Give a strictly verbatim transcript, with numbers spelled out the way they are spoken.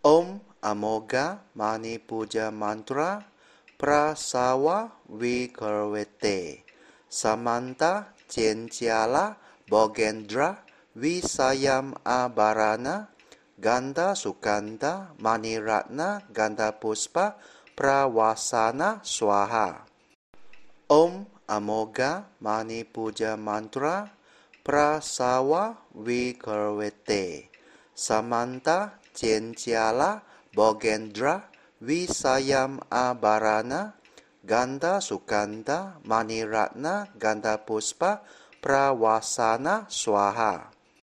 Om Amoga Mani Puja Mantra Prasawa Vikarvete Samanta Cenciala Bogendra Visayam Abarana Ganda Sukanta Maniratna Ganda Puspa Prawasana Swaha. Om Amoga Mani Puja Mantra Prasawa Vikarvete Samanta Cenciala Bogendra Visayam Abarana Ganda Sukanta Maniratna Ganda Puspa Prawasana Swaha.